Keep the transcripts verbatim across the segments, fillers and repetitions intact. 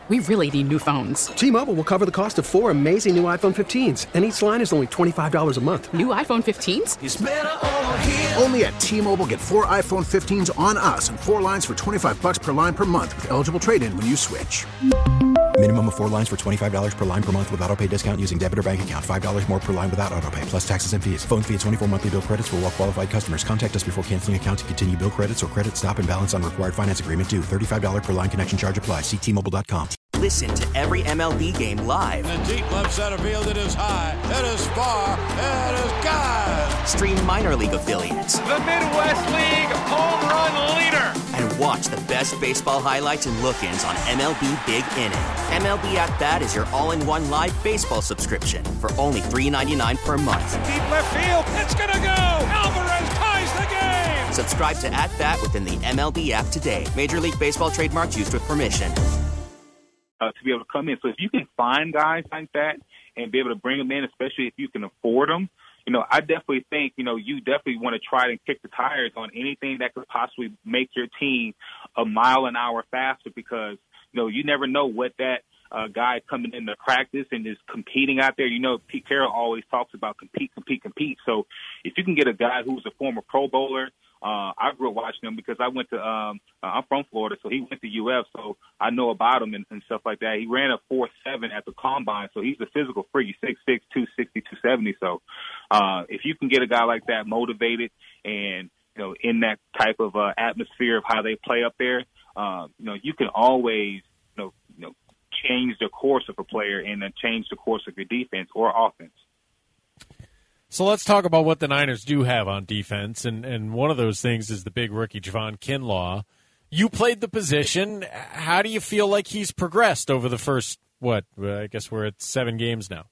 We really need new phones. T-Mobile will cover the cost of four amazing new iPhone fifteens, and each line is only twenty-five dollars a month. New iPhone fifteens? It's better over here. Only at T-Mobile, get four iPhone fifteens on us and four lines for twenty-five dollars per line per month with eligible trade-in when you switch. Minimum of four lines for twenty-five dollars per line per month with autopay discount using debit or bank account. five dollars more per line without autopay, plus taxes and fees. Phone fee at twenty-four monthly bill credits for well-qualified customers. Contact us before canceling account to continue bill credits or credit stop and balance on required finance agreement due. thirty-five dollars per line connection charge applies. See T Mobile dot com. Listen to every M L B game live. In the deep left center field, it is high, it is far, it is gone. Stream minor league affiliates. The Midwest League home run leader. And watch the best baseball highlights and look-ins on M L B Big Inning. M L B At Bat is your all-in-one live baseball subscription for only three dollars and ninety-nine cents per month. Deep left field, it's gonna go. Alvarez ties the game. Subscribe to At Bat within the M L B app today. Major League Baseball trademarks used with permission. Uh, to be able to come in. So if you can find guys like that and be able to bring them in, especially if you can afford them, you know, I definitely think, you know, you definitely want to try and kick the tires on anything that could possibly make your team a mile an hour faster because, you know, you never know what that uh, guy coming into practice and is competing out there. You know, Pete Carroll always talks about compete, compete, compete. So if you can get a guy who's a former Pro Bowler, Uh, I grew up watching him because I went to, um, I'm from Florida, so he went to U F, so I know about him and, and stuff like that. He ran a four seven at the combine, so he's a physical freak. He's six six, two sixty, two seventy. So uh, if you can get a guy like that motivated and, you know, in that type of uh, atmosphere of how they play up there, uh, you know, you can always, you know, you know, change the course of a player and then change the course of your defense or offense. So let's talk about what the Niners do have on defense, and, and one of those things is the big rookie Javon Kinlaw. You played the position. How do you feel like he's progressed over the first, what, I guess we're at seven games now?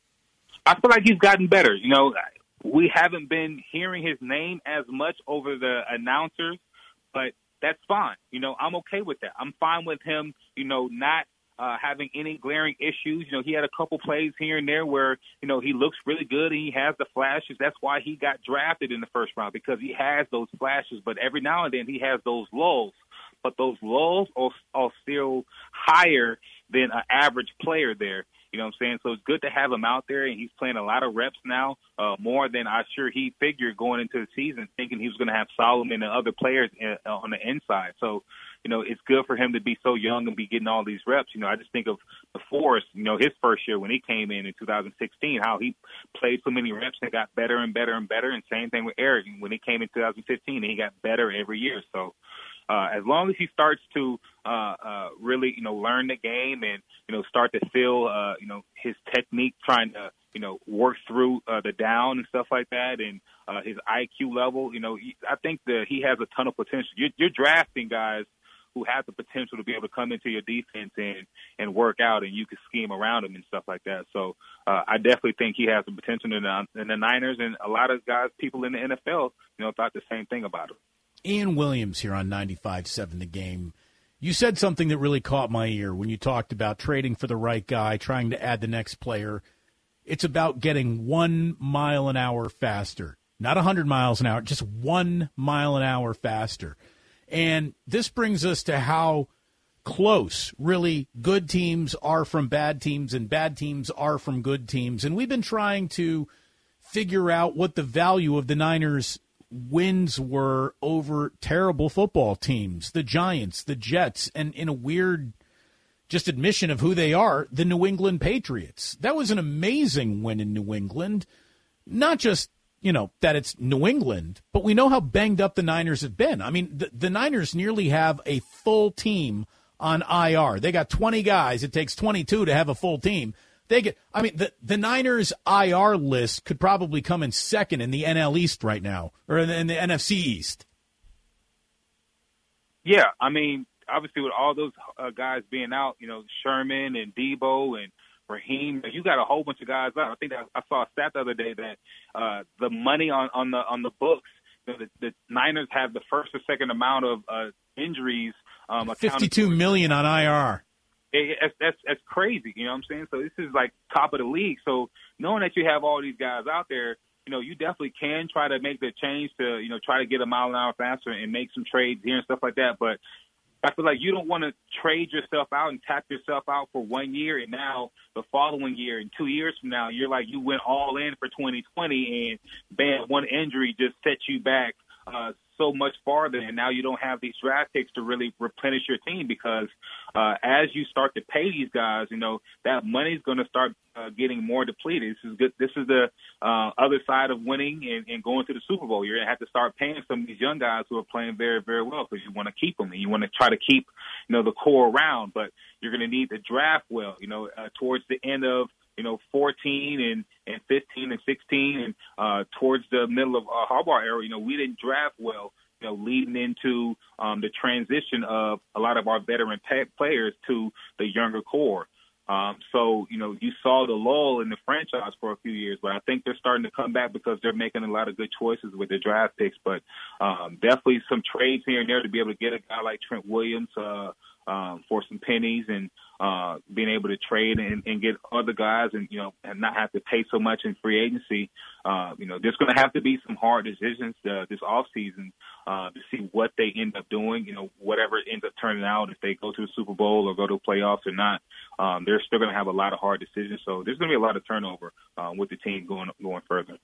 I feel like he's gotten better. You know, we haven't been hearing his name as much over the announcers, but that's fine. You know, I'm okay with that. I'm fine with him, you know, not Uh, having any glaring issues. You know, he had a couple plays here and there where, you know, he looks really good and he has the flashes. That's why he got drafted in the first round, because he has those flashes. But every now and then he has those lulls. But those lulls are, are still higher than an average player there. You know what I'm saying? So it's good to have him out there, and he's playing a lot of reps now, uh, more than I'm sure he figured going into the season, thinking he was going to have Solomon and other players in, uh, on the inside. So, you know, it's good for him to be so young and be getting all these reps. You know, I just think of DeForest, you know, his first year when he came in in two thousand sixteen, how he played so many reps and got better and better and better. And same thing with Eric when he came in two thousand fifteen, and he got better every year. So uh, as long as he starts to uh, uh, really, you know, learn the game and, you know, start to feel, uh, you know, his technique trying to, you know, work through uh, the down and stuff like that, and uh, his I Q level, you know, he, I think that he has a ton of potential. You're, you're drafting guys who have the potential to be able to come into your defense and, and work out, and you can scheme around him and stuff like that. So uh, I definitely think he has the potential in the, in the Niners, and a lot of guys, people in the N F L, you know, thought the same thing about him. Ian Williams here on ninety-five seven The Game. You said something that really caught my ear when you talked about trading for the right guy, trying to add the next player. It's about getting one mile an hour faster, not one hundred miles an hour, just one mile an hour faster. And this brings us to how close really good teams are from bad teams and bad teams are from good teams. And we've been trying to figure out what the value of the Niners' wins were over terrible football teams, the Giants, the Jets, and in a weird just admission of who they are, the New England Patriots. That was an amazing win in New England, not just you know, that it's New England, but we know how banged up the Niners have been. I mean, the, the Niners nearly have a full team on I R. They got twenty guys. It takes twenty-two to have a full team. They get, I mean, the, the Niners I R list could probably come in second in the N L East right now, or in the, in the N F C East. Yeah, I mean, obviously with all those uh, guys being out, you know, Sherman and Debo and Raheem, you got a whole bunch of guys out. I think that I saw a stat the other day that uh, the money on, on the on the books, you know, the, the Niners have the first or second amount of uh, injuries. Um, Fifty-two million on I R. It, it, that's that's crazy. You know what I'm saying? So this is like top of the league. So knowing that you have all these guys out there, you know, you definitely can try to make the change to, you know, try to get a mile an hour faster and make some trades here and stuff like that. But I feel like you don't want to trade yourself out and tap yourself out for one year, and now the following year and two years from now, you're like you went all in for twenty twenty, and bam, one injury just sets you back uh, so much farther, and now you don't have these draft picks to really replenish your team because uh, as you start to pay these guys, you know, that money's going to start uh, getting more depleted. This is good. This is the uh, other side of winning and, and going to the Super Bowl. You're going to have to start paying some of these young guys who are playing very, very well because you want to keep them and you want to try to keep, you know, the core around, but you're going to need to draft well, you know, uh, towards the end of, you know, fourteen and, and fifteen and sixteen and uh, towards the middle of uh, Harbaugh era, you know, we didn't draft well, you know, leading into um, the transition of a lot of our veteran pay- players to the younger core. Um, so, you know, you saw the lull in the franchise for a few years, but I think they're starting to come back because they're making a lot of good choices with their draft picks. But um, definitely some trades here and there to be able to get a guy like Trent Williams uh, um, for some pennies and uh, being able to trade and, and get other guys and, you know, and not have to pay so much in free agency. Uh, you know, there's going to have to be some hard decisions uh, this offseason uh, to see what they end up doing, you know, whatever it ends up turning out, if they go to the Super Bowl or go to the playoffs or not. Um, they're still going to have a lot of hard decisions. So there's going to be a lot of turnover um, with the team going going further.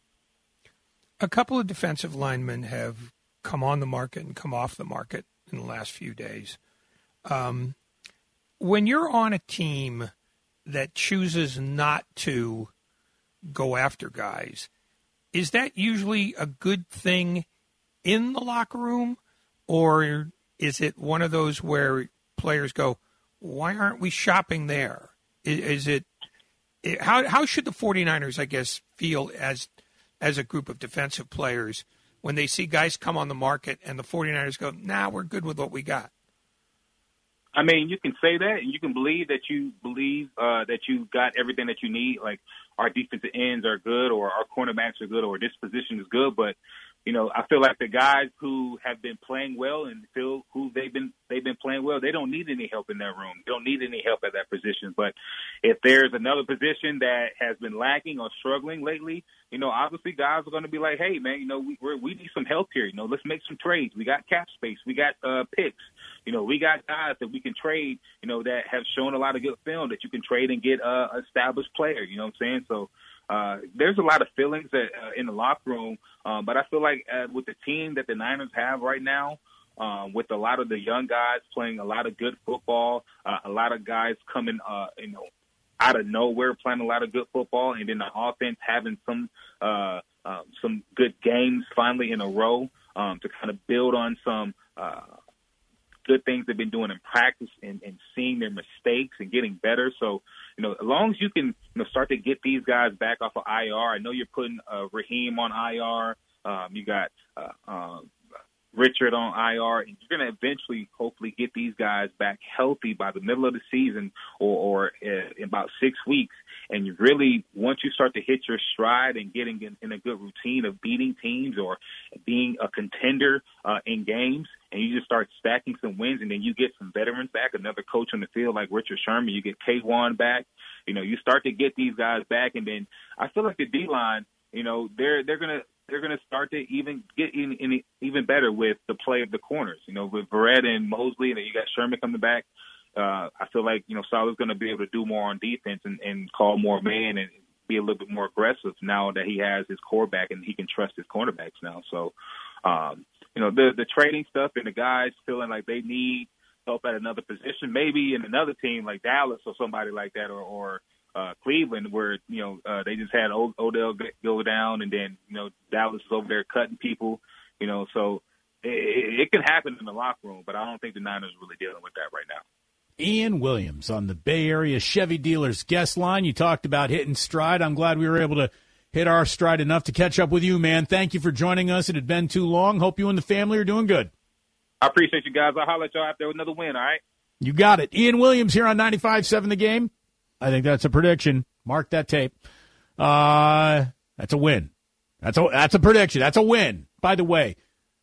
A couple of defensive linemen have come on the market and come off the market in the last few days. Um, when you're on a team that chooses not to go after guys, is that usually a good thing in the locker room, or is it one of those where players go, why aren't we shopping there? Is, is it how how should the 49ers, I guess, feel as as a group of defensive players when they see guys come on the market and the 49ers go, nah, we're good with what we got? I mean, you can say that, and you can believe that you believe uh, that you got everything that you need, like our defensive ends are good or our cornerbacks are good or this position is good. But, you know, I feel like the guys who have been playing well and feel who they've been they've been playing well, they don't need any help in that room. They don't need any help at that position. But if there's another position that has been lacking or struggling lately, you know, obviously guys are going to be like, hey, man, you know, we we're, we need some help here. You know, let's make some trades. We got cap space. We got uh, picks. You know, we got guys that we can trade, you know, that have shown a lot of good film that you can trade and get uh, an established player. You know what I'm saying? So uh, there's a lot of feelings that, uh, in the locker room. Um, but I feel like uh, with the team that the Niners have right now, um, with a lot of the young guys playing a lot of good football, uh, a lot of guys coming, uh, you know, out of nowhere playing a lot of good football, and then the offense having some uh, uh, some good games finally in a row um, to kind of build on some uh, good things they've been doing in practice and, and seeing their mistakes and getting better. So, you know, as long as you can, you know, start to get these guys back off of I R. I know you're putting uh, Raheem on I R. Um, you got uh, uh, Richard on I R, and you're going to eventually, hopefully, get these guys back healthy by the middle of the season or, or uh, in about six weeks. And you really, once you start to hit your stride and getting in, in a good routine of beating teams or being a contender uh, in games, and you just start stacking some wins, and then you get some veterans back, another coach on the field like Richard Sherman, you get K'Wan back, you know, you start to get these guys back, and then I feel like the D-line, you know, they're they're gonna they're gonna start to even get in, in even better with the play of the corners, you know, with Verrett and Mosley, and then you got Sherman coming back. Uh, I feel like, you know, Saleh's going to be able to do more on defense and, and call more man and be a little bit more aggressive now that he has his core back and he can trust his cornerbacks now. So, um, you know, the the trading stuff and the guys feeling like they need help at another position, maybe in another team like Dallas or somebody like that, or, or uh, Cleveland, where, you know, uh, they just had o- Odell go down, and then, you know, Dallas is over there cutting people, you know, so it, it can happen in the locker room, but I don't think the Niners are really dealing with that right now. Ian Williams on the Bay Area Chevy Dealers guest line. You talked about hitting stride. I'm glad we were able to hit our stride enough to catch up with you, man. Thank you for joining us. It had been too long. Hope you and the family are doing good. I appreciate you guys. I'll holler at y'all after another win, all right? You got it. Ian Williams here on ninety-five seven The Game. I think that's a prediction. Mark that tape. Uh, that's a win. That's a, that's a prediction. That's a win. By the way,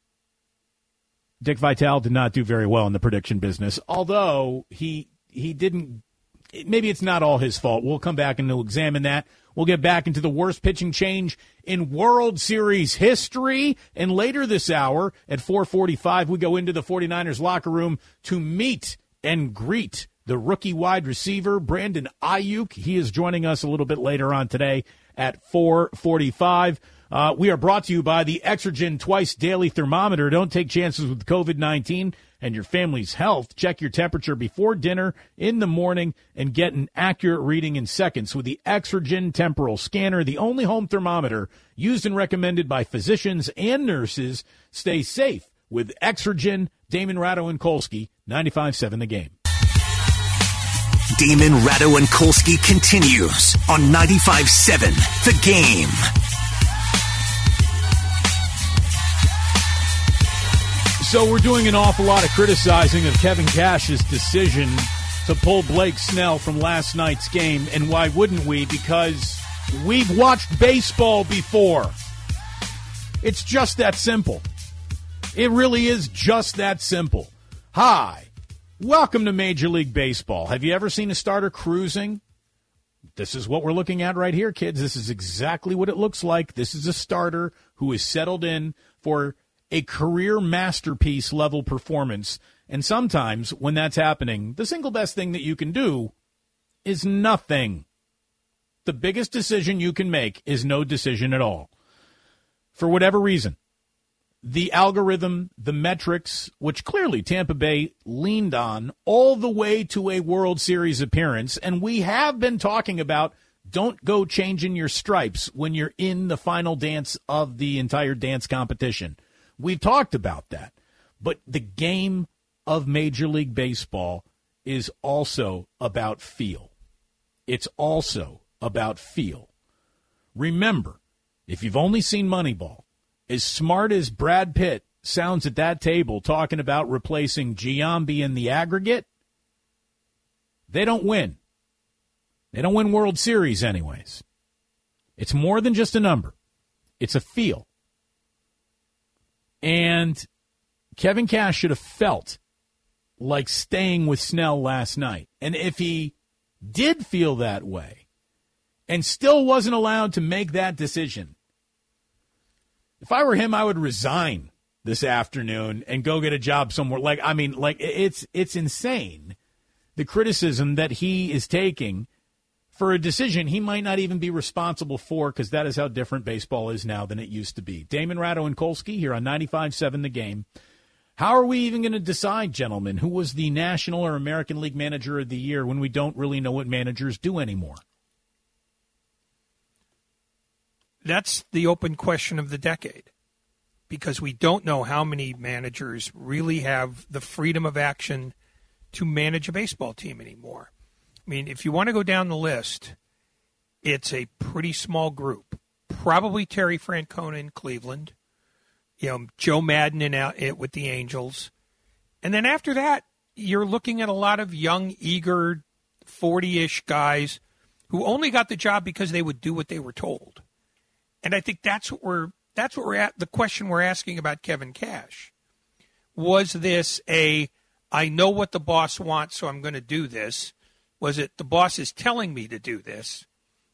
Dick Vitale did not do very well in the prediction business, although he he didn't – maybe it's not all his fault. We'll come back and we'll examine that We'll get back into the worst pitching change in World Series history. And later this hour at four forty-five, we go into the 49ers locker room to meet and greet the rookie wide receiver, Brandon Ayuk. He is joining us a little bit later on today at four forty-five. Uh, we are brought to you by the Exergen Twice Daily Thermometer. Don't take chances with covid nineteen and your family's health. Check your temperature before dinner, in the morning, and get an accurate reading in seconds with the Exergen Temporal Scanner, the only home thermometer used and recommended by physicians and nurses. Stay safe with Exergen. Damon Ratto and Kolsky, ninety-five point seven The Game. Damon Ratto and Kolsky continues on ninety-five point seven The Game. So we're doing an awful lot of criticizing of Kevin Cash's decision to pull Blake Snell from last night's game. And why wouldn't we? Because we've watched baseball before. It's just that simple. It really is just that simple. Hi. Welcome to Major League Baseball. Have you ever seen a starter cruising? This is what we're looking at right here, kids. This is exactly what it looks like. This is a starter who is settled in for a career masterpiece level performance. And sometimes when that's happening, the single best thing that you can do is nothing. The biggest decision you can make is no decision at all. For whatever reason, the algorithm, the metrics, which clearly Tampa Bay leaned on all the way to a World Series appearance, and we have been talking about don't go changing your stripes when you're in the final dance of the entire dance competition. We've talked about that. But the game of Major League Baseball is also about feel. It's also about feel. Remember, if you've only seen Moneyball, as smart as Brad Pitt sounds at that table talking about replacing Giambi in the aggregate, they don't win. They don't win World Series anyways. It's more than just a number. It's a feel. And Kevin Cash should have felt like staying with Snell last night. And if he did feel that way and still wasn't allowed to make that decision, if I were him, I would resign this afternoon and go get a job somewhere. Like, I mean, like it's it's insane, the criticism that he is taking for a decision he might not even be responsible for, because that is how different baseball is now than it used to be. Damon Ratto and Kolsky here on ninety-five point seven The Game. How are we even going to decide, gentlemen, who was the National or American League Manager of the Year when we don't really know what managers do anymore? That's the open question of the decade, because we don't know how many managers really have the freedom of action to manage a baseball team anymore. I mean, if you want to go down the list, it's a pretty small group. Probably Terry Francona in Cleveland, you know, Joe Madden in out with the Angels. And then after that, you're looking at a lot of young, eager, forty-ish guys who only got the job because they would do what they were told. And I think that's what we're that's what we're at. The question we're asking about Kevin Cash. Was this a, I know what the boss wants, so I'm going to do this? Was it the boss is telling me to do this?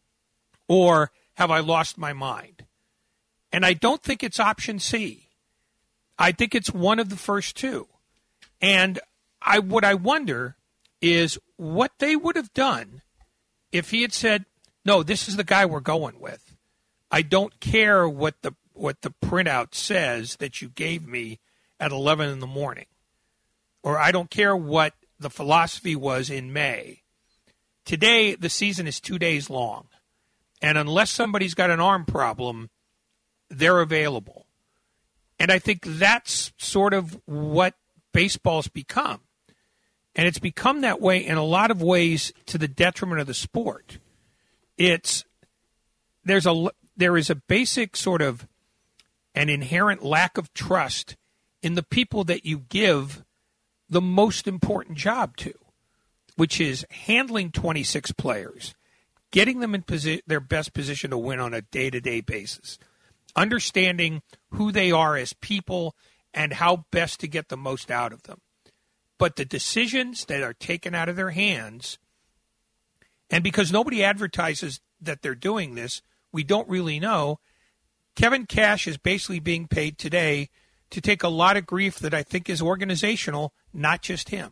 Or have I lost my mind? And I don't think it's option C. I think it's one of the first two. And I what I wonder is what they would have done if he had said, no, this is the guy we're going with. I don't care what the what the printout says that you gave me at eleven in the morning. Or I don't care what the philosophy was in May. Today, the season is two days long. And unless somebody's got an arm problem, they're available. And I think that's sort of what baseball's become. And it's become that way in a lot of ways to the detriment of the sport. It's there's a there is a basic sort of an inherent lack of trust in the people that you give the most important job to, which is handling twenty-six players, getting them in posi- their best position to win on a day-to-day basis, understanding who they are as people and how best to get the most out of them. But the decisions that are taken out of their hands, and because nobody advertises that they're doing this. We don't really know. Kevin Cash is basically being paid today to take a lot of grief that I think is organizational, not just him.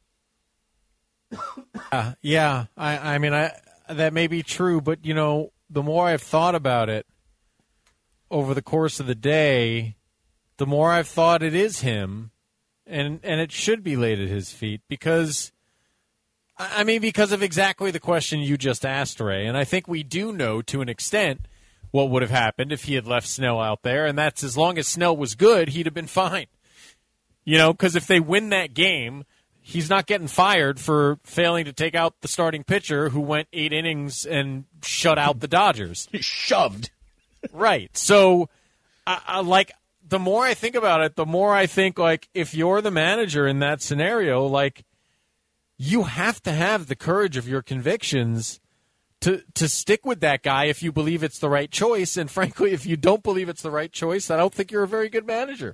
Uh, yeah, I, I mean, I that may be true, but, you know, the more I've thought about it over the course of the day, the more I've thought it is him, and and it should be laid at his feet because, I mean, because of exactly the question you just asked, Ray. And I think we do know to an extent what would have happened if he had left Snell out there, and that's as long as Snell was good, he'd have been fine. You know, because if they win that game, he's not getting fired for failing to take out the starting pitcher who went eight innings and shut out the Dodgers. Shoved. Right. So, I, I, like, the more I think about it, the more I think, like, if you're the manager in that scenario, like, you have to have the courage of your convictions to to stick with that guy if you believe it's the right choice. And, frankly, if you don't believe it's the right choice, I don't think you're a very good manager.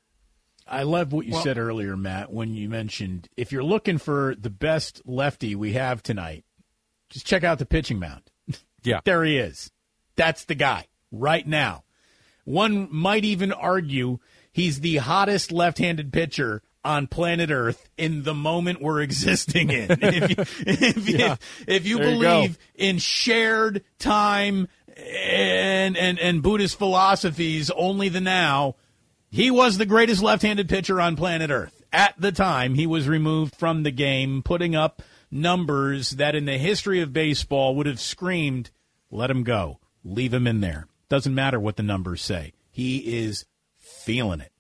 I love what you well, said earlier, Matt, when you mentioned if you're looking for the best lefty we have tonight, just check out the pitching mound. Yeah. There he is. That's the guy right now. One might even argue he's the hottest left-handed pitcher on planet Earth in the moment we're existing in. if you, if, yeah. if, if you there believe you in shared time and, and, and Buddhist philosophies, only the now, he was the greatest left-handed pitcher on planet Earth. At the time, he was removed from the game, putting up numbers that in the history of baseball would have screamed, let him go. Leave him in there. Doesn't matter what the numbers say. He is feeling it.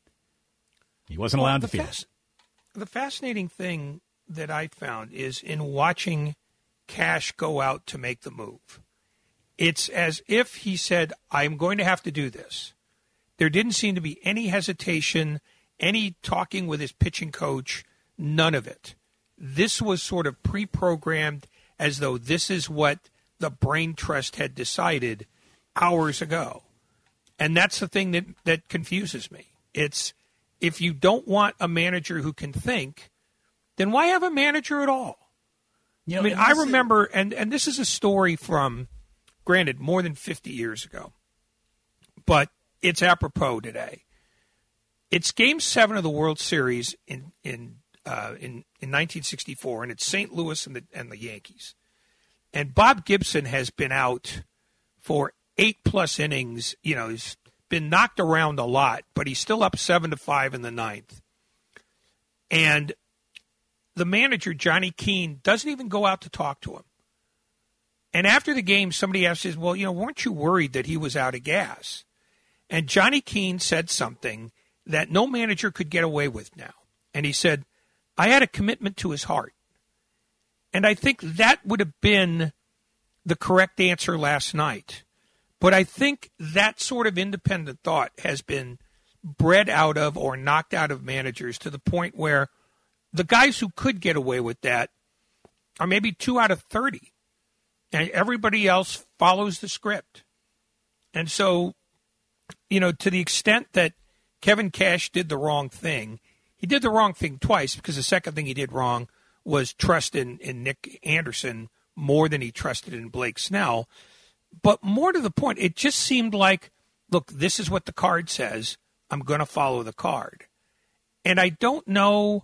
He wasn't well, allowed to feel fas- it. The fascinating thing that I found is in watching Cash go out to make the move. It's as if he said, I'm going to have to do this. There didn't seem to be any hesitation, any talking with his pitching coach, none of it. This was sort of pre-programmed as though this is what the brain trust had decided hours ago. And that's the thing that, that confuses me. It's if you don't want a manager who can think, then why have a manager at all? You know, I mean, I remember, and, and this is a story from, granted, more than fifty years ago, but it's apropos today. It's Game Seven of the World Series in in uh, in, in nineteen sixty-four, and it's Saint Louis and the and the Yankees. And Bob Gibson has been out for eight plus innings. You know, he's been knocked around a lot, but he's still up seven to five in the ninth. And the manager, Johnny Keane, doesn't even go out to talk to him. And after the game, somebody asked him, well, you know, weren't you worried that he was out of gas? And Johnny Keane said something that no manager could get away with now. And he said, I had a commitment to his heart. And I think that would have been the correct answer last night. But I think that sort of independent thought has been bred out of or knocked out of managers to the point where the guys who could get away with that are maybe two out of thirty. And everybody else follows the script. And so, you know, to the extent that Kevin Cash did the wrong thing, he did the wrong thing twice because the second thing he did wrong was trust in, in Nick Anderson more than he trusted in Blake Snell. But more to the point, it just seemed like, look, this is what the card says. I'm going to follow the card. And I don't know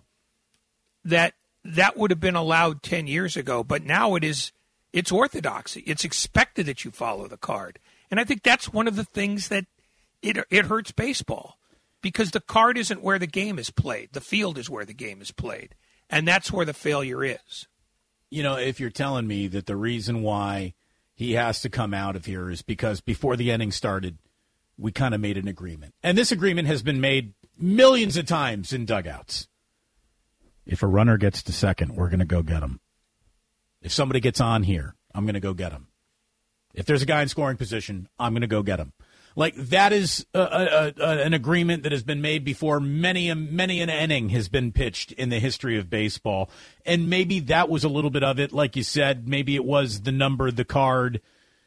that that would have been allowed ten years ago, but now it is, it's orthodoxy. It's expected that you follow the card. And I think that's one of the things that it it hurts baseball because the card isn't where the game is played. The field is where the game is played. And that's where the failure is. You know, if you're telling me that the reason why he has to come out of here is because before the inning started, we kind of made an agreement. And this agreement has been made millions of times in dugouts. If a runner gets to second, we're going to go get him. If somebody gets on here, I'm going to go get him. If there's a guy in scoring position, I'm going to go get him. Like, that is a, a, a, an agreement that has been made before many, many an inning has been pitched in the history of baseball. And maybe that was a little bit of it. Like you said, maybe it was the number, the card.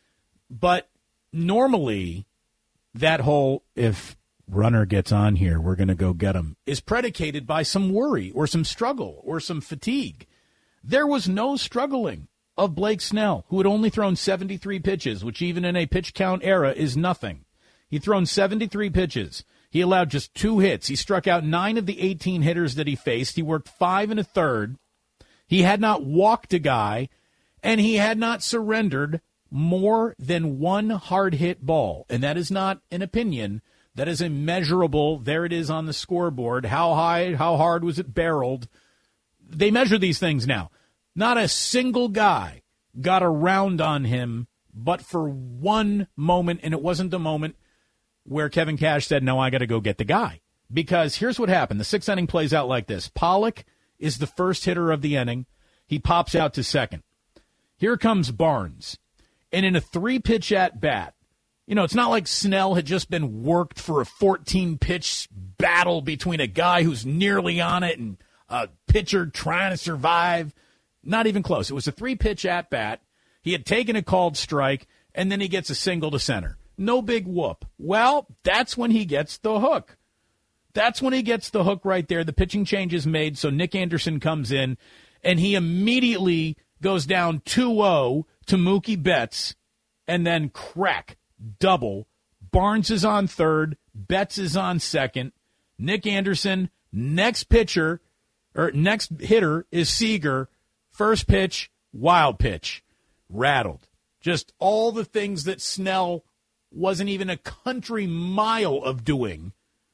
But normally, that whole, if runner gets on here, we're going to go get him, is predicated by some worry or some struggle or some fatigue. There was no struggling of Blake Snell, who had only thrown seventy-three pitches, which even in a pitch count era is nothing. He'd thrown seventy-three pitches. He allowed just two hits. He struck out nine of the eighteen hitters that he faced. He worked five and a third. He had not walked a guy, and he had not surrendered more than one hard-hit ball. And that is not an opinion. That is a measurable, there it is on the scoreboard. How high, how hard was it barreled? They measure these things now. Not a single guy got around on him but for one moment, and it wasn't the moment where Kevin Cash said, no, I got to go get the guy. Because here's what happened. The sixth inning plays out like this. Pollock is the first hitter of the inning. He pops out to second. Here comes Barnes. And in a three-pitch at-bat, you know, it's not like Snell had just been worked for a fourteen-pitch battle between a guy who's nearly on it and a pitcher trying to survive. Not even close. It was a three-pitch at-bat. He had taken a called strike, and then he gets a single to center. No big whoop. Well, that's when he gets the hook. That's when he gets the hook right there. The pitching change is made, so Nick Anderson comes in, and he immediately goes down two oh to Mookie Betts, and then crack, double. Barnes is on third. Betts is on second. Nick Anderson, next pitcher, or next hitter is Seager. First pitch, wild pitch. Rattled. Just all the things that Snell wasn't even a country mile of doing.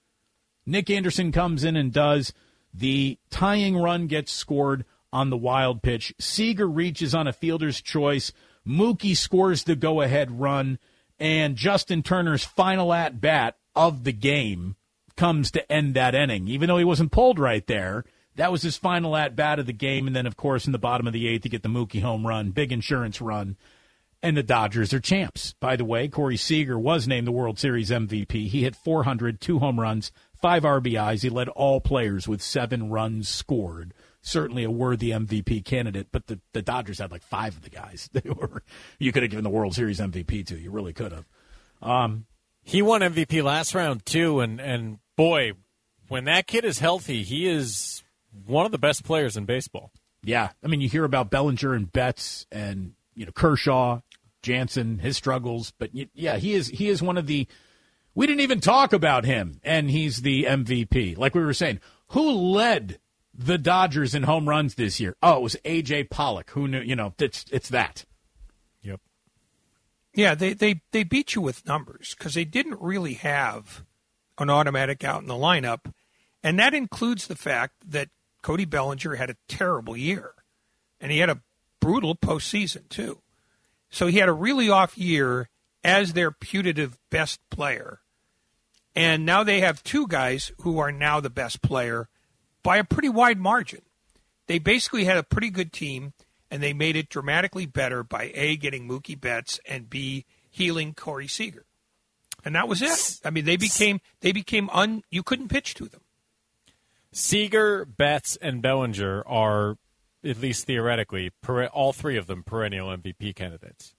Nick Anderson comes in and does. The tying run gets scored on the wild pitch. Seager reaches on a fielder's choice. Mookie scores the go-ahead run. And Justin Turner's final at-bat of the game comes to end that inning. Even though he wasn't pulled right there, that was his final at-bat of the game. And then, of course, in the bottom of the eighth, you get the Mookie home run, big insurance run. And the Dodgers are champs. By the way, Corey Seager was named the World Series M V P. He hit four hundred, two home runs, five R B Is. He led all players with seven runs scored. Certainly a worthy M V P candidate, but the, the Dodgers had like five of the guys they were you could have given the World Series M V P to. You really could have. Um, he won M V P last round, too, and, and boy, when that kid is healthy, he is one of the best players in baseball. Yeah. I mean, you hear about Bellinger and Betts and, you know, Kershaw, Jansen, his struggles, but yeah, he is he is one of the – we didn't even talk about him, and he's the M V P. Like we were saying, who led the Dodgers in home runs this year? Oh, it was A J Pollock. Who knew? You know, it's, it's that. Yep. Yeah, they, they, they beat you with numbers because they didn't really have an automatic out in the lineup, and that includes the fact that Cody Bellinger had a terrible year, and he had a brutal postseason too. So he had a really off year as their putative best player. And now they have two guys who are now the best player by a pretty wide margin. They basically had a pretty good team, and they made it dramatically better by A, getting Mookie Betts, and B, healing Corey Seager. And that was it. I mean, they became they became un you couldn't pitch to them. Seager, Betts, and Bellinger are, at least theoretically, per, all three of them perennial M V P candidates.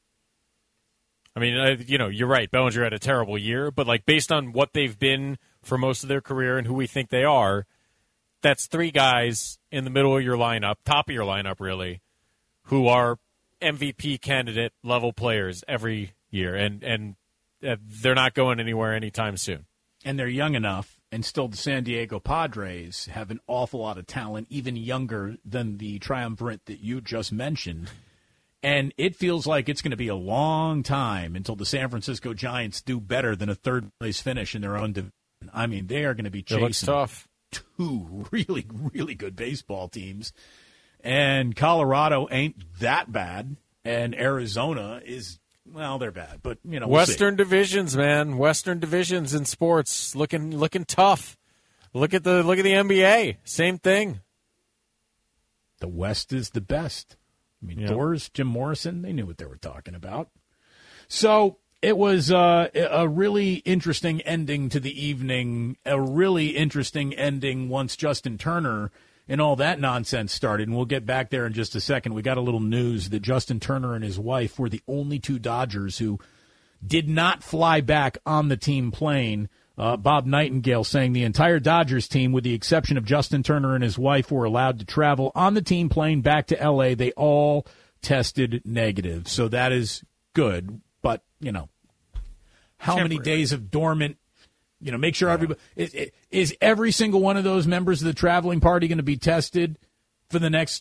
I mean, uh, you know, you're right. Bellinger had a terrible year, but like based on what they've been for most of their career and who we think they are, that's three guys in the middle of your lineup, top of your lineup, really, who are M V P candidate level players every year, and and uh, they're not going anywhere anytime soon. And they're young enough. And still the San Diego Padres have an awful lot of talent, even younger than the triumvirate that you just mentioned. And it feels like it's going to be a long time until the San Francisco Giants do better than a third-place finish in their own division. I mean, they are going to be chasing tough. two really, really good baseball teams. And Colorado ain't that bad. And Arizona is... Well, they're bad, but you know, we'll Western see. divisions, man. Western divisions in sports looking looking tough. Look at the look at the N B A. Same thing. The West is the best. I mean, yep. Doors, Jim Morrison, they knew what they were talking about. So it was uh, a really interesting ending to the evening. A really interesting ending once Justin Turner and all that nonsense started, and we'll get back there in just a second. We got a little news that Justin Turner and his wife were the only two Dodgers who did not fly back on the team plane. Uh, Bob Nightingale saying the entire Dodgers team, with the exception of Justin Turner and his wife, were allowed to travel on the team plane back to L A. They all tested negative. So that is good. But, you know, how many days of dormant, you know, make sure everybody is, is every single one of those members of the traveling party going to be tested for the next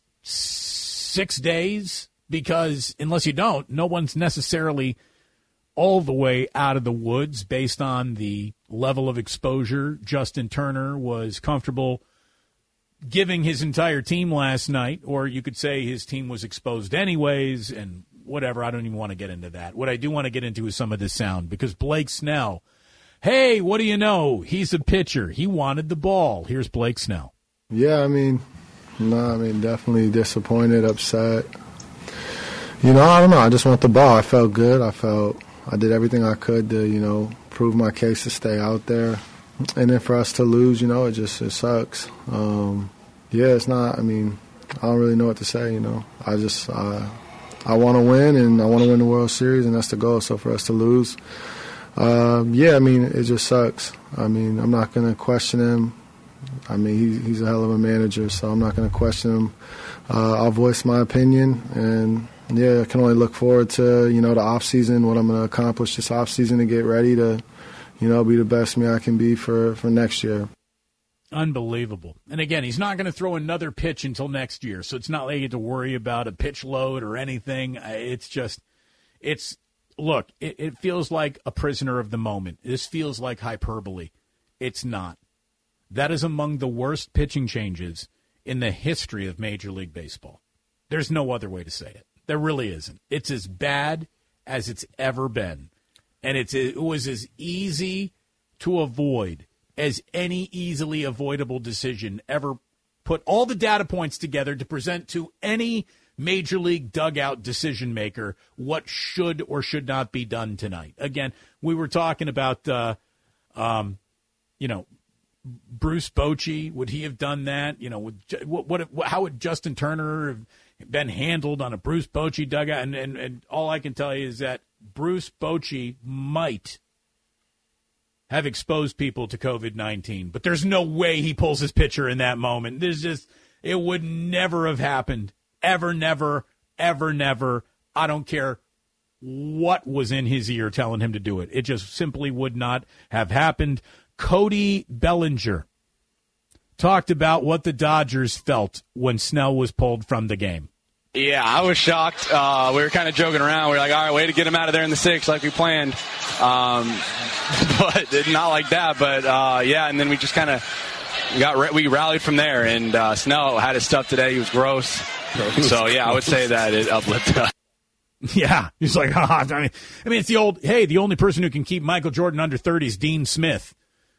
six days? Because unless you don't, no one's necessarily all the way out of the woods based on the level of exposure Justin Turner was comfortable giving his entire team last night, or you could say his team was exposed anyways, and whatever. I don't even want to get into that. What I do want to get into is some of this sound, because Blake Snell, hey, what do you know? He's a pitcher. He wanted the ball. Here's Blake Snell. Yeah, I mean, no, I mean, definitely disappointed, upset. You know, I don't know. I just want the ball. I felt good. I felt I did everything I could to, you know, prove my case to stay out there. And then for us to lose, you know, it just it sucks. Um, yeah, it's not, I mean, I don't really know what to say, you know. I just, uh, I want to win, and I want to win the World Series, and that's the goal. So for us to lose, uh, yeah, I mean, it just sucks. I mean, I'm not going to question him. I mean, he, he's a hell of a manager, so I'm not going to question him. Uh, I'll voice my opinion, and yeah, I can only look forward to, you know, the off season, what I'm going to accomplish this off season to get ready to, you know, be the best me I can be for, for next year. Unbelievable. And again, he's not going to throw another pitch until next year, so it's not like you have to worry about a pitch load or anything. It's just, it's, look, it, it feels like a prisoner of the moment. This feels like hyperbole. It's not. That is among the worst pitching changes in the history of Major League Baseball. There's no other way to say it. There really isn't. It's as bad as it's ever been. And it's it was as easy to avoid as any easily avoidable decision ever. Put all the data points together to present to any Major League dugout decision maker what should or should not be done tonight. Again, we were talking about, uh, um, you know, Bruce Bochy. Would he have done that? You know, would, what, what, how would Justin Turner have been handled on a Bruce Bochy dugout? And, and, and all I can tell you is that Bruce Bochy might have exposed people to covid nineteen, but there's no way he pulls his pitcher in that moment. There's just, it would never have happened. Ever, never, ever, never. I don't care what was in his ear telling him to do it. It just simply would not have happened. Cody Bellinger talked about what the Dodgers felt when Snell was pulled from the game. Yeah, I was shocked. Uh, we were kind of joking around. We were like, all right, way to get him out of there in the sixth like we planned. Um, but not like that. But, uh, yeah, and then we just kind of got we rallied from there. And uh, Snell had his stuff today. He was gross. So, yeah, I would say that it uplifted us. Yeah, he's like, oh, I mean, I mean, it's the old, hey, the only person who can keep Michael Jordan under thirty is Dean Smith.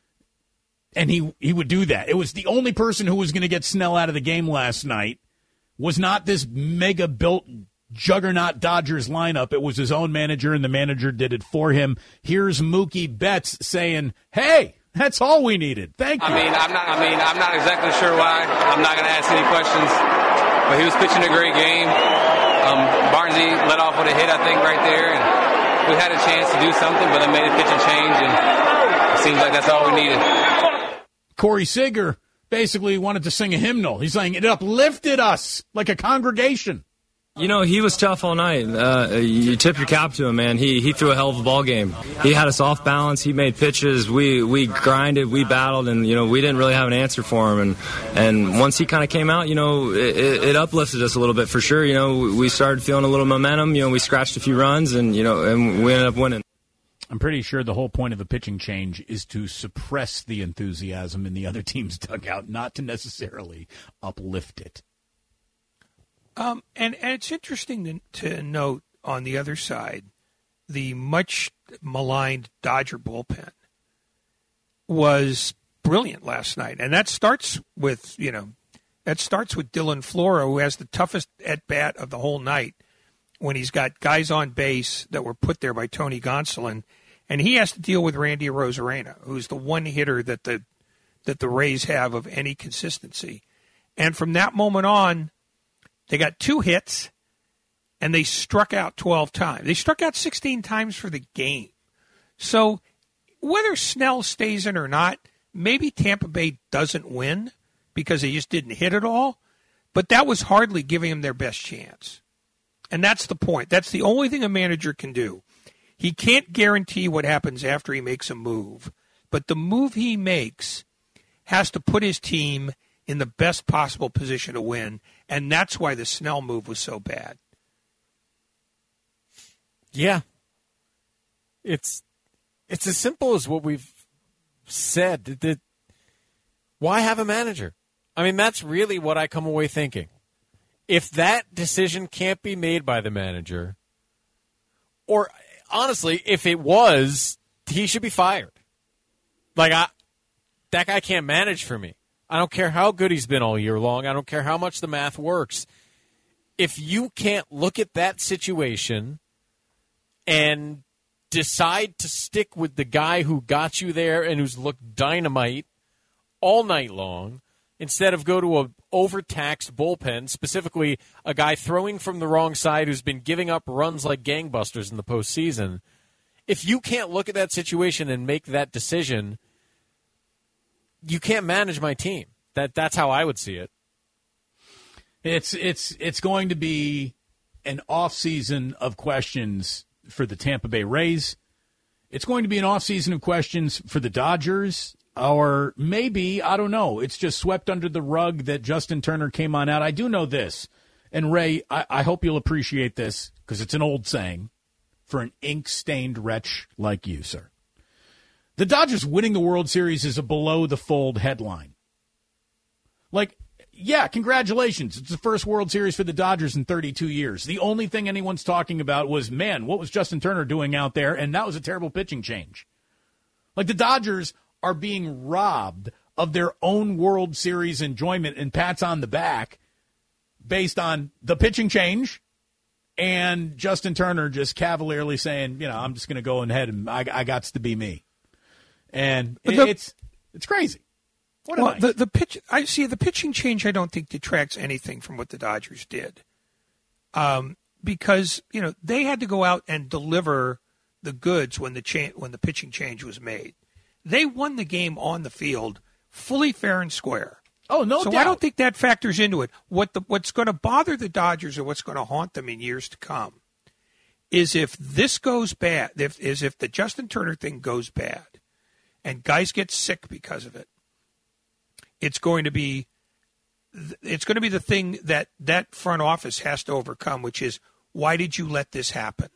And he, he would do that. It was the only person who was going to get Snell out of the game last night. Was not this mega-built juggernaut Dodgers lineup. It was his own manager, and the manager did it for him. Here's Mookie Betts saying, hey, that's all we needed. Thank you. I mean, I'm not, I mean, I'm not exactly sure why. I'm not going to ask any questions. But he was pitching a great game. Um, Barnesy led off with a hit, I think, right there. And we had a chance to do something, but they made a pitching change, and it seems like that's all we needed. Corey Seager basically wanted to sing a hymnal. He's saying it uplifted us like a congregation. You know, he was tough all night. Uh, you tip your cap to him, man. He he threw a hell of a ball game. He had us off balance. He made pitches. We we grinded. We battled, and you know we didn't really have an answer for him. And and once he kind of came out, you know, it, it uplifted us a little bit for sure. You know, we started feeling a little momentum. You know, we scratched a few runs, and you know, and we ended up winning. I'm pretty sure the whole point of a pitching change is to suppress the enthusiasm in the other team's dugout, not to necessarily uplift it. Um, and, and it's interesting to, to note on the other side, the much maligned Dodger bullpen was brilliant last night. And that starts with, you know, that starts with Dylan Flora, who has the toughest at-bat of the whole night when he's got guys on base that were put there by Tony Gonsolin. And he has to deal with Randy Arozarena, who's the one hitter that the that the Rays have of any consistency. And from that moment on, they got two hits, and they struck out twelve times. They struck out sixteen times for the game. So whether Snell stays in or not, maybe Tampa Bay doesn't win because they just didn't hit it all, but that was hardly giving them their best chance. And that's the point. That's the only thing a manager can do. He can't guarantee what happens after he makes a move, but the move he makes has to put his team in the best possible position to win, and that's why the Snell move was so bad. Yeah. It's it's as simple as what we've said. That, why have a manager? I mean, that's really what I come away thinking. If that decision can't be made by the manager, or honestly, if it was, he should be fired. Like, I, that guy can't manage for me. I don't care how good he's been all year long. I don't care how much the math works. If you can't look at that situation and decide to stick with the guy who got you there and who's looked dynamite all night long, instead of go to a overtaxed bullpen, specifically a guy throwing from the wrong side who's been giving up runs like gangbusters in the postseason, if you can't look at that situation and make that decision, you can't manage my team. That that's how I would see it. It's it's it's going to be an offseason of questions for the Tampa Bay Rays. It's going to be an offseason of questions for the Dodgers. Or maybe, I don't know, it's just swept under the rug that Justin Turner came on out. I do know this, and Ray, I, I hope you'll appreciate this, because it's an old saying for an ink-stained wretch like you, sir. The Dodgers winning the World Series is a below-the-fold headline. Like, yeah, congratulations. It's the first World Series for the Dodgers in thirty-two years. The only thing anyone's talking about was, man, what was Justin Turner doing out there? And that was a terrible pitching change. Like, the Dodgers are being robbed of their own World Series enjoyment and pats on the back based on the pitching change and Justin Turner just cavalierly saying, you know, I'm just going to go ahead and I, I got to be me. And it, the, it's it's crazy. What well, the, the pitch, I see the pitching change I don't think detracts anything from what the Dodgers did. Um, because, you know, they had to go out and deliver the goods when the cha- when the pitching change was made. They won the game on the field, fully fair and square. Oh, no so doubt. I don't think that factors into it. What the what's going to bother the Dodgers or what's going to haunt them in years to come is if this goes bad, if is if the Justin Turner thing goes bad and guys get sick because of it, it's going to be it's going to be the thing that that front office has to overcome, which is, why did you let this happen?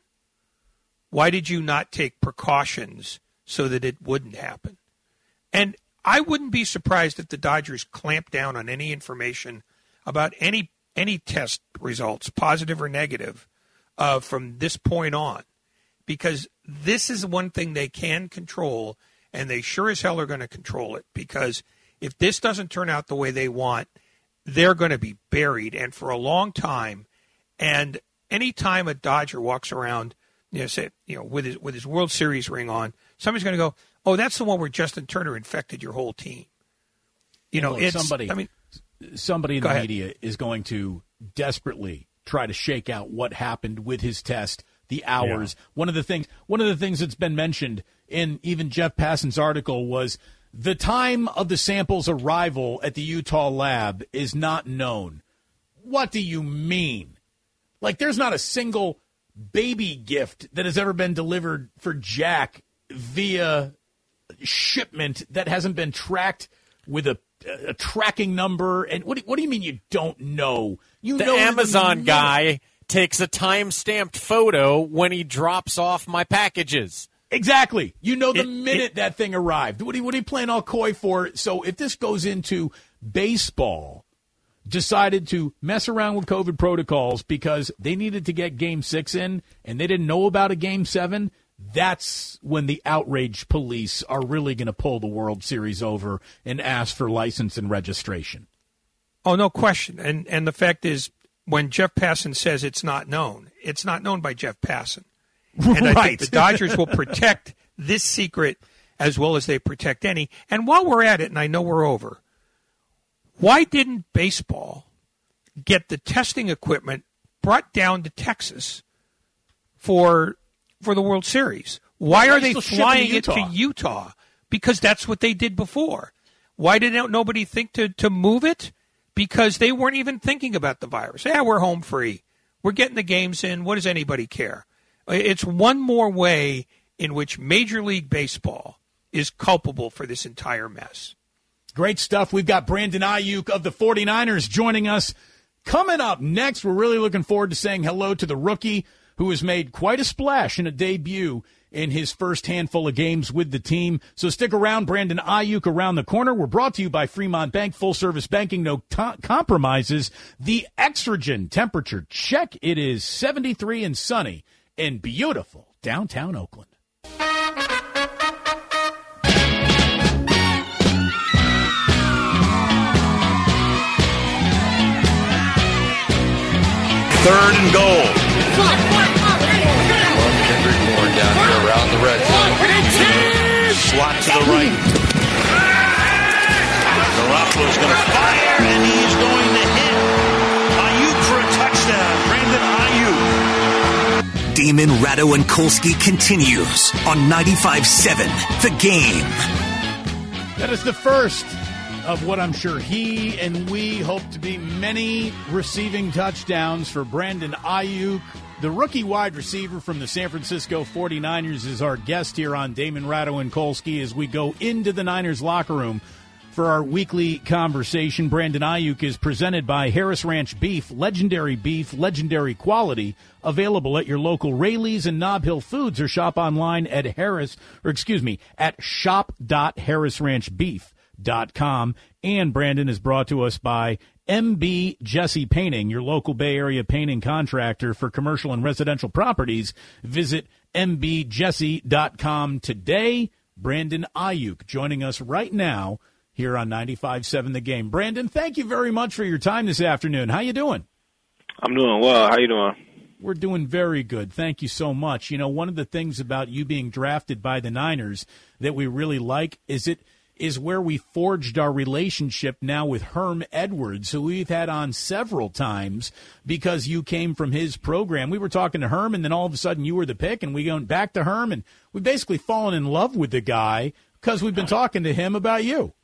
Why did you not take precautions so that it wouldn't happen? And I wouldn't be surprised if the Dodgers clamp down on any information about any any test results, positive or negative, uh, from this point on, because this is one thing they can control, and they sure as hell are going to control it, because if this doesn't turn out the way they want, they're going to be buried, and for a long time. And any time a Dodger walks around, you know, say, you know, with his with his World Series ring on, somebody's going to go, "Oh, that's the one where Justin Turner infected your whole team." You know, Look, it's somebody. I mean, somebody in go the ahead. media is going to desperately try to shake out what happened with his test, the hours. Yeah. One of the things, one of the things that's been mentioned in even Jeff Passan's article was the time of the sample's arrival at the Utah lab is not known. What do you mean? Like, there's not a single baby gift that has ever been delivered for Jack via shipment that hasn't been tracked with a, a tracking number. And what do, what do you mean you don't know? You the know Amazon the guy takes a time-stamped photo when he drops off my packages. Exactly. You know the It- minute it- that thing arrived. What are, you, what are you playing all coy for? So if this goes into baseball, decided to mess around with COVID protocols because they needed to get game six in and they didn't know about a game seven, that's when the outrage police are really going to pull the World Series over and ask for license and registration. Oh, no question. And and the fact is, when Jeff Passan says it's not known, it's not known by Jeff Passan. And I Right. think the Dodgers will protect this secret as well as they protect any. And while we're at it, and I know we're over, why didn't baseball get the testing equipment brought down to Texas for for the World Series? Why Why are they still ship flying to it to Utah? Utah? Because that's what they did before. Why did nobody think to, to move it? Because they weren't even thinking about the virus. Yeah, we're home free. We're getting the games in. What does anybody care? It's one more way in which Major League Baseball is culpable for this entire mess. Great stuff. We've got Brandon Ayuk of the 49ers joining us. Coming up next, we're really looking forward to saying hello to the rookie who has made quite a splash in a debut in his first handful of games with the team. So stick around. Brandon Ayuk around the corner. We're brought to you by Fremont Bank, full-service banking, no t- compromises. The Exergen temperature check. It is seventy-three and sunny in beautiful downtown Oakland. Third and goal. Kendrick Bourne down here around the red zone. Slot to the right. Garoppolo's going to fire, and he's going to hit Ayuk for a touchdown. Brandon Ayuk. Damon, Ratto, and Kolsky continues on ninety-five point seven The Game. That is the first of what I'm sure he and we hope to be many receiving touchdowns for Brandon Ayuk. The rookie wide receiver from the San Francisco 49ers is our guest here on Damon, Ratto, and Kolsky as we go into the Niners locker room for our weekly conversation. Brandon Ayuk is presented by Harris Ranch Beef, legendary beef, legendary quality, available at your local Rayleigh's and Nob Hill Foods, or shop online at Harris, or excuse me, at shop dot harris ranch beef dot com. And Brandon is brought to us by M B Jesse Painting, your local Bay Area painting contractor for commercial and residential properties. Visit m b jesse dot com today. Brandon Ayuk joining us right now here on ninety-five point seven The Game. Brandon, thank you very much for your time this afternoon. How you doing? I'm doing well. How you doing? We're doing very good. Thank you so much. You know, one of the things about you being drafted by the Niners that we really like is it is where we forged our relationship now with Herm Edwards, who we've had on several times because you came from his program. We were talking to Herm, and then all of a sudden you were the pick, and we went back to Herm, and we've basically fallen in love with the guy because we've been talking to him about you.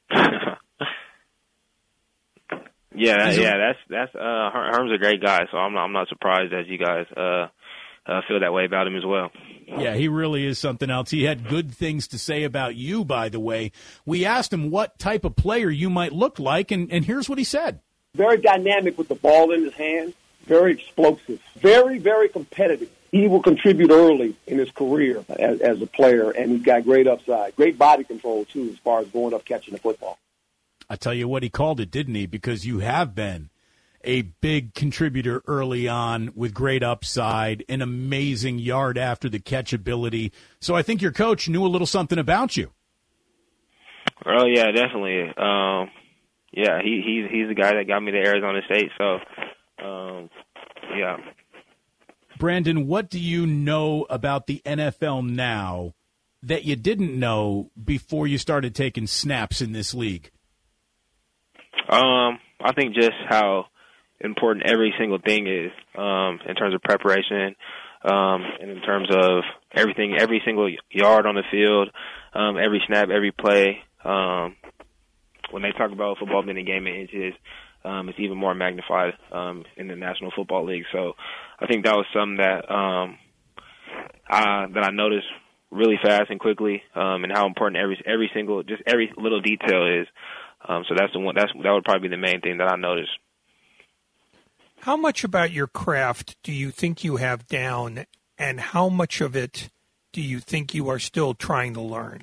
yeah, yeah, that's that's uh, Herm's a great guy, so I'm not, I'm not surprised that you guys uh, uh, feel that way about him as well. Yeah, he really is something else. He had good things to say about you, by the way. We asked him what type of player you might look like, and, and here's what he said. Very dynamic with the ball in his hand, very explosive, very, very competitive. He will contribute early in his career as, as a player, and he's got great upside, great body control, too, as far as going up catching the football. I tell you what, he called it, didn't he? Because you have been a big contributor early on with great upside, an amazing yard after the catch ability. So I think your coach knew a little something about you. Oh yeah, definitely. Um, yeah, he he's he's the guy that got me to Arizona State. So, um, yeah. Brandon, what do you know about the N F L now that you didn't know before you started taking snaps in this league? Um, I think just how important every single thing is um, in terms of preparation um, and in terms of everything, every single yard on the field, um, every snap, every play. Um, when they talk about football being a game of inches, um, it's even more magnified um, in the National Football League. So I think that was something that um, I, that I noticed really fast and quickly, um, and how important every every single, just every little detail is. Um, so that's the one. That's that would probably be the main thing that I noticed. How much about your craft do you think you have down, and how much of it do you think you are still trying to learn?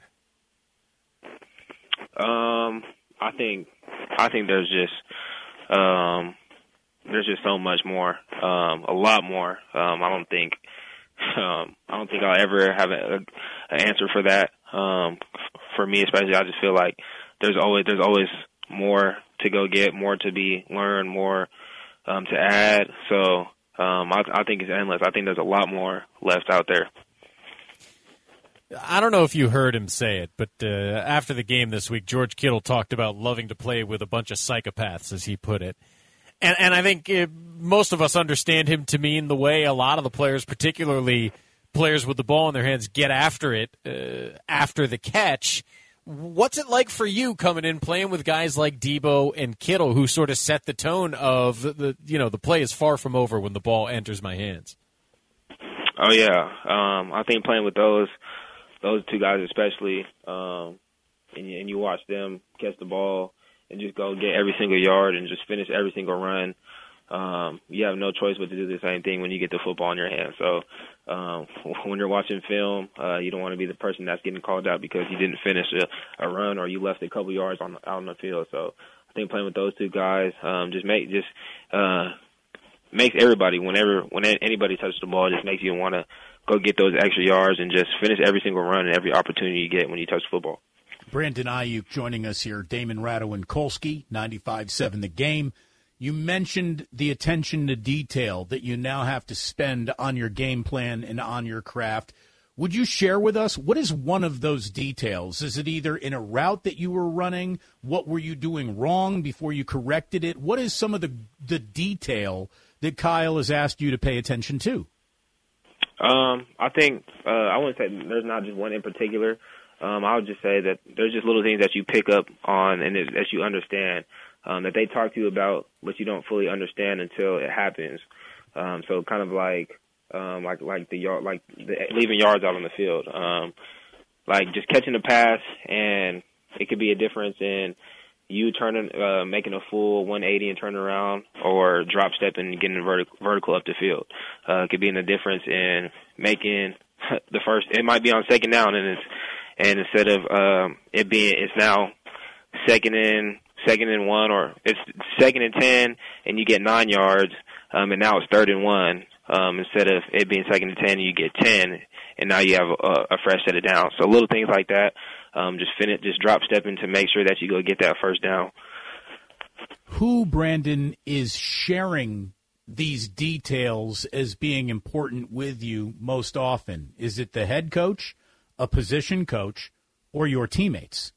Um, I think I think there's just um, there's just so much more, um, a lot more. Um, I don't think um, I don't think I'll ever have a, a, an answer for that. Um, for me, especially, I just feel like there's always there's always more to go get, more to be learned, more um, to add. So um, I, I think it's endless. I think there's a lot more left out there. I don't know if you heard him say it, but uh, after the game this week, George Kittle talked about loving to play with a bunch of psychopaths, as he put it. And, and I think it, most of us understand him to mean the way a lot of the players, particularly players with the ball in their hands, get after it uh, after the catch. What's it like for you coming in playing with guys like Debo and Kittle, who sort of set the tone of the, the you know the play is far from over when the ball enters my hands? Oh yeah, um, I think playing with those those two guys especially, um, and, you, and you watch them catch the ball and just go get every single yard and just finish every single run. Um, you have no choice but to do the same thing when you get the football in your hand. So um, when you're watching film, uh, you don't want to be the person that's getting called out because you didn't finish a, a run or you left a couple yards on out on the field. So I think playing with those two guys um, just make just uh, makes everybody whenever when anybody touches the ball, it just makes you want to go get those extra yards and just finish every single run and every opportunity you get when you touch football. Brandon Ayuk joining us here. Damon Ratto and Kolsky, ninety-five seven The Game. You mentioned the attention to detail that you now have to spend on your game plan and on your craft. Would you share with us, what is one of those details? Is it either in a route that you were running? What were you doing wrong before you corrected it? What is some of the the detail that Kyle has asked you to pay attention to? Um, I think uh, I wouldn't say there's not just one in particular. Um, I would just say that there's just little things that you pick up on and that you understand. Um, that they talk to you about, but you don't fully understand until it happens. Um, so kind of like, um, like like the yard, like the, leaving yards out on the field, um, like just catching a pass, and it could be a difference in you turning, uh, making a full one eighty and turning around, or drop stepping and getting vertic- vertical up the field. Uh, it could be in the difference in making the first. It might be on second down, and it's and instead of um, it being, it's now second and second and one, or it's second and ten, and you get nine yards, um, and now it's third and one. Um, instead of it being second and ten, and you get ten, and now you have a, a fresh set of downs. So little things like that, um, just finish, just drop stepping to make sure that you go get that first down. Who, Brandon, is sharing these details as being important with you most often? Is it the head coach, a position coach, or your teammates?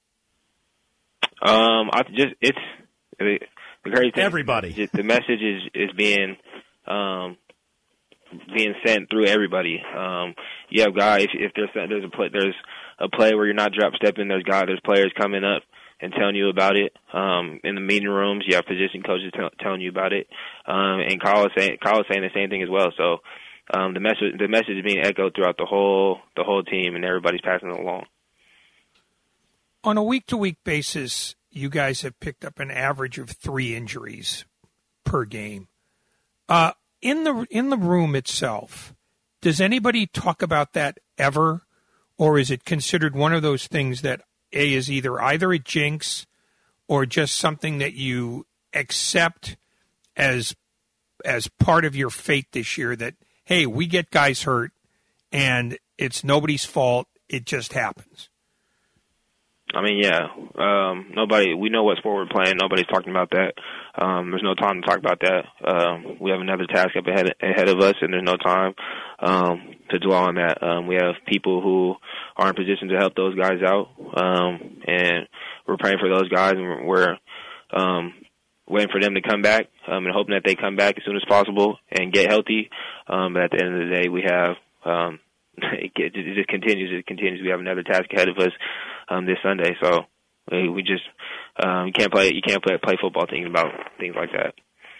Um, I just it's the crazy thing. Everybody. Just, the message is is being um being sent through everybody. Um, you have guys if, if there's there's a play there's a play where you're not drop stepping. There's guys there's players coming up and telling you about it. Um, in the meeting rooms, you have position coaches t- telling you about it. Um, and Kyle is saying Kyle is saying the same thing as well. So um, the message the message is being echoed throughout the whole the whole team, and everybody's passing it along. On a week-to-week basis, you guys have picked up an average of three injuries per game. Uh, in the in the room itself, does anybody talk about that ever, or is it considered one of those things that A, is either either a jinx or just something that you accept as as part of your fate this year, that, hey, we get guys hurt and it's nobody's fault, it just happens? I mean, yeah. Um, nobody. We know what sport we're playing. Nobody's talking about that. Um, there's no time to talk about that. Um, we have another task up ahead ahead of us, and there's no time um, to dwell on that. Um, we have people who are in position to help those guys out, um, and we're praying for those guys, and we're um, waiting for them to come back, um, and hoping that they come back as soon as possible and get healthy. Um, but at the end of the day, we have. Um, It, it just continues. It continues. We have another task ahead of us um, this Sunday. So we, we just um, you can't play. You can't play play football thinking about things like that.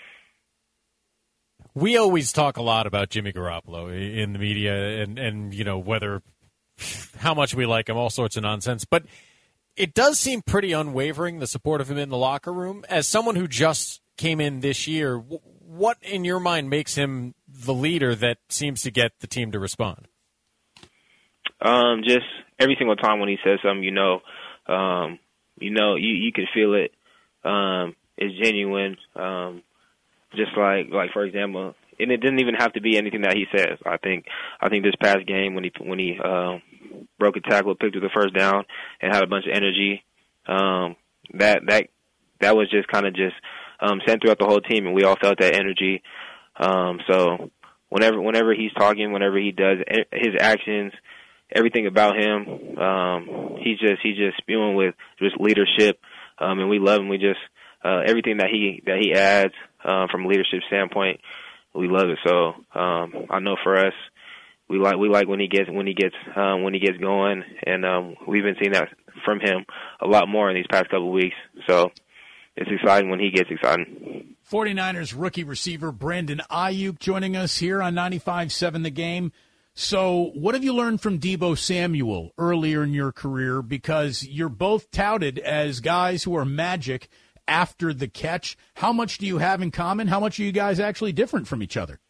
We always talk a lot about Jimmy Garoppolo in the media, and and you know whether how much we like him, all sorts of nonsense. But it does seem pretty unwavering, the support of him in the locker room. As someone who just came in this year, what in your mind makes him the leader that seems to get the team to respond? Um, just every single time when he says something, you know, um, you know, you, you can feel it. Um, it's genuine. Um, just like, like for example, and it didn't even have to be anything that he says. I think, I think this past game when he when he uh, broke a tackle, picked up the first down, and had a bunch of energy, um, that that that was just kind of just um, sent throughout the whole team, and we all felt that energy. Um, so whenever whenever he's talking, whenever he does his actions. Everything about him, um, he's just he's just spewing with just leadership, um, and we love him. We just uh, everything that he that he adds uh, from a leadership standpoint, we love it. So um, I know for us, we like we like when he gets when he gets um, when he gets going, and um, we've been seeing that from him a lot more in these past couple of weeks. So it's exciting when he gets exciting. 49ers rookie receiver Brandon Ayuk joining us here on ninety-five seven The Game. So what have you learned from Deebo Samuel earlier in your career? Because you're both touted as guys who are magic after the catch. How much do you have in common? How much are you guys actually different from each other?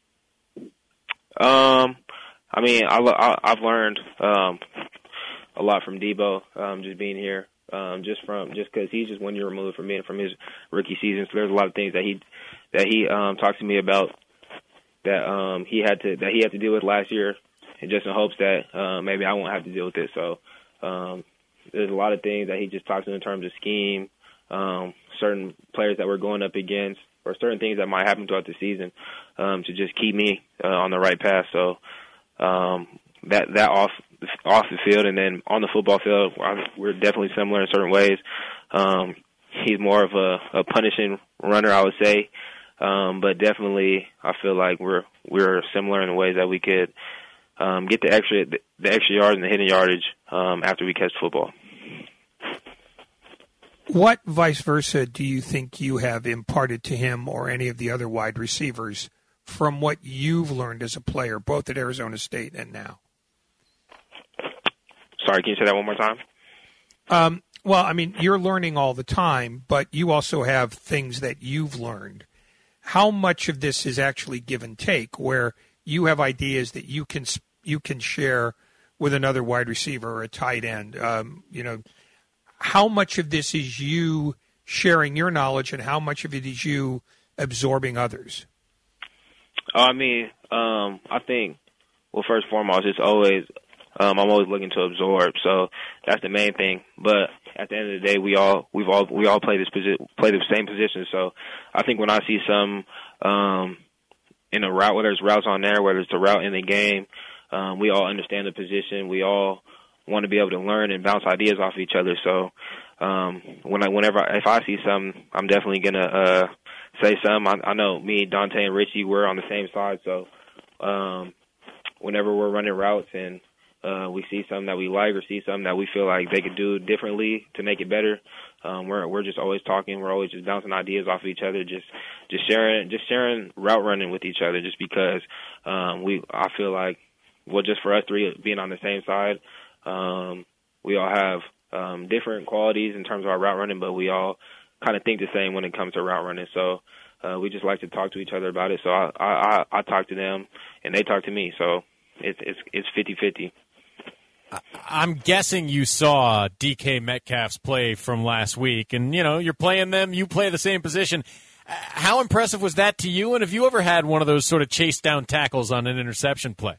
Um, I mean, I, I, I've learned um, a lot from Deebo, um, just being here, um, just from just because he's just one year removed from being from his rookie season. So there's a lot of things that he that he um, talked to me about that um, he had to that he had to deal with last year, and just in hopes that uh, maybe I won't have to deal with it. So um, there's a lot of things that he just talked to in terms of scheme, um, certain players that we're going up against, or certain things that might happen throughout the season, um, to just keep me uh, on the right path. So um, that that off off the field, and then on the football field, we're definitely similar in certain ways. Um, he's more of a, a punishing runner, I would say. Um, but definitely, I feel like we're we're similar in the ways that we could um, get the extra the, the extra yards and the hidden yardage um, after we catch football. What vice versa do you think you have imparted to him or any of the other wide receivers from what you've learned as a player, both at Arizona State and now? Sorry, can you say that one more time? Um, well, I mean, you're learning all the time, but you also have things that you've learned. How much of this is actually give and take, where you have ideas that you can you can share with another wide receiver or a tight end? Um, you know, how much of this is you sharing your knowledge, and how much of it is you absorbing others? Oh, I mean, um, I think, well, first and foremost, it's always um, I'm always looking to absorb. So that's the main thing. But at the end of the day, we all we've all we all play this posi- play the same position. So I think when I see some um, in a route, whether it's routes on there, whether it's a route in the game, um, we all understand the position. We all want to be able to learn and bounce ideas off each other. So um, when I whenever I, if I see something, I'm definitely gonna uh, say something. I, I know me, Dante, and Richie, we're on the same side. So um, whenever we're running routes and Uh, we see something that we like or see something that we feel like they could do differently to make it better, um, we're we're just always talking. We're always just bouncing ideas off of each other, just just sharing just sharing route running with each other. Just because um, we, I feel like, well, just for us three being on the same side, um, we all have um, different qualities in terms of our route running, but we all kind of think the same when it comes to route running. So uh, we just like to talk to each other about it. So I I, I, I talk to them and they talk to me. So it's it's it's fifty-fifty. I'm guessing you saw D K Metcalf's play from last week, and, you know, you're playing them, you play the same position. How impressive was that to you, and have you ever had one of those sort of chase-down tackles on an interception play?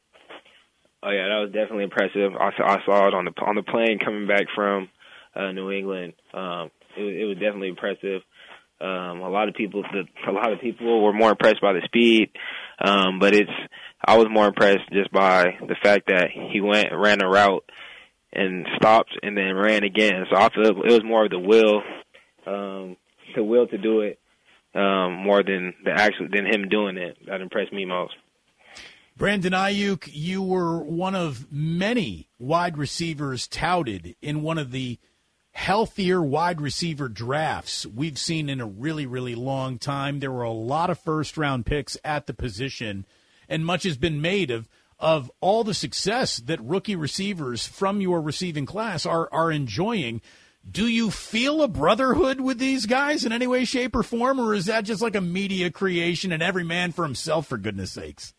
Oh, yeah, that was definitely impressive. I, I saw it on the on the plane coming back from uh, New England. Um, it, it was definitely impressive. Um, a lot of people, the, a lot of people were more impressed by the speed, um, but it's. I was more impressed just by the fact that he went and ran a route and stopped and then ran again. So I feel it was more of the will, um, the will to do it, um, more than the actual than him doing it. That impressed me most. Brandon Ayuk, you were one of many wide receivers touted in one of the healthier wide receiver drafts we've seen in a really, really long time. There were a lot of first-round picks at the position, and much has been made of of all the success that rookie receivers from your receiving class are are enjoying. Do you feel a brotherhood with these guys in any way, shape, or form, or is that just like a media creation and every man for himself, for goodness sakes?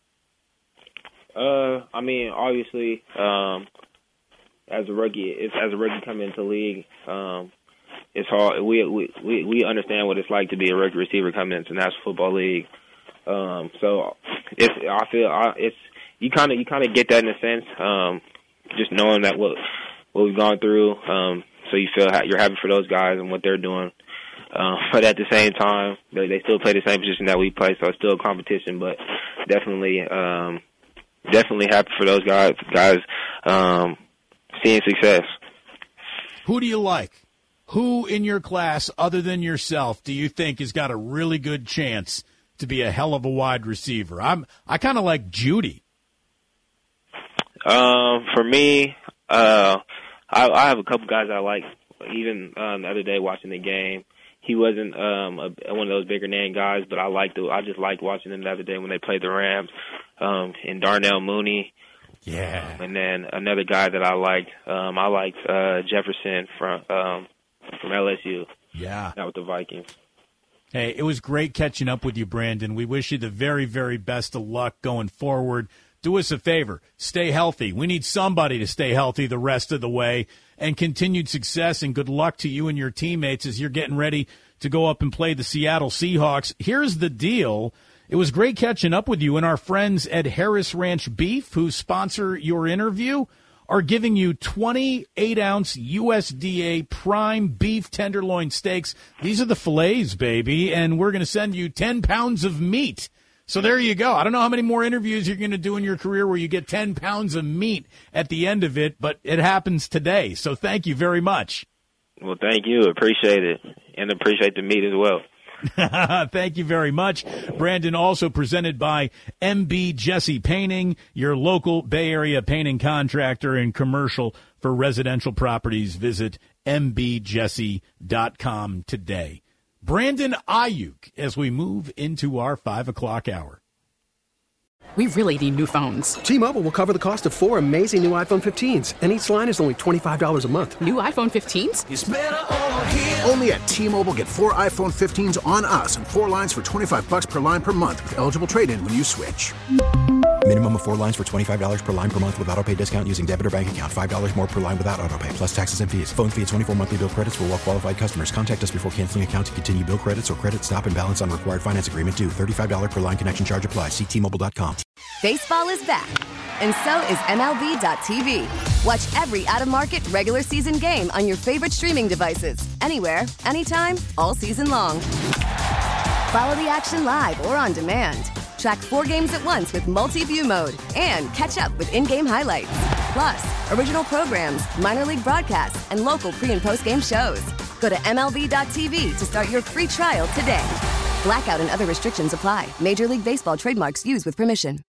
Uh, I mean, obviously, um, as a rookie, it's, as a rookie coming into the league, um, it's hard. We, we we we understand what it's like to be a rookie receiver coming into the National Football League. Um, so it's, I feel I, it's, you kind of, you kind of get that in a sense, um, just knowing that what, what we've gone through. Um, so you feel ha- you're happy for those guys and what they're doing. Um, but at the same time, they, they still play the same position that we play. So it's still a competition, but definitely, um, definitely happy for those guys, guys, um, seeing success. Who do you like? Who in your class, other than yourself, do you think has got a really good chance to be a hell of a wide receiver? I'm I kind of like Judy. Um, for me, uh, I, I have a couple guys I like. Even um, the other day watching the game, he wasn't um, a, one of those bigger name guys, but I liked it. I just liked watching him the other day when they played the Rams. Um, and Darnell Mooney. Yeah. Um, and then another guy that I liked, um, I liked uh, Jefferson from um, from L S U. Yeah. Not with the Vikings. Hey, it was great catching up with you, Brandon. We wish you the very, very best of luck going forward. Do us a favor. Stay healthy. We need somebody to stay healthy the rest of the way. And continued success and good luck to you and your teammates as you're getting ready to go up and play the Seattle Seahawks. Here's the deal. It was great catching up with you, and our friends at Harris Ranch Beef, who sponsor your interview, are giving you twenty-eight ounce U S D A prime beef tenderloin steaks. These are the fillets, baby, and we're going to send you ten pounds of meat. So there you go. I don't know how many more interviews you're going to do in your career where you get ten pounds of meat at the end of it, but it happens today. So thank you very much. Well, thank you. Appreciate it, and appreciate the meat as well. Thank you very much. Brandon, also presented by M B Jesse Painting, your local Bay Area painting contractor and commercial for residential properties. Visit M B Jesse dot com today. Brandon Ayuk as we move into our five o'clock hour. We really need new phones. T-Mobile will cover the cost of four amazing new iPhone fifteens, and each line is only twenty-five dollars a month. New iPhone fifteens? It's better over here. Only at T-Mobile, get four iPhone fifteens on us and four lines for twenty-five bucks per line per month with eligible trade-in when you switch. Minimum of four lines for twenty-five dollars per line per month with autopay discount using debit or bank account. five dollars more per line without autopay, plus taxes and fees. Phone fee at twenty-four monthly bill credits for well-qualified customers. Contact us before canceling account to continue bill credits or credit stop and balance on required finance agreement due. thirty-five dollars per line connection charge applies. See T Mobile dot com. Baseball is back, and so is M L B dot T V. Watch every out-of-market regular season game on your favorite streaming devices. Anywhere, anytime, all season long. Follow the action live or on demand. Track four games at once with multi-view mode and catch up with in-game highlights. Plus, original programs, minor league broadcasts, and local pre- and post-game shows. Go to M L B dot T V to start your free trial today. Blackout and other restrictions apply. Major League Baseball trademarks used with permission.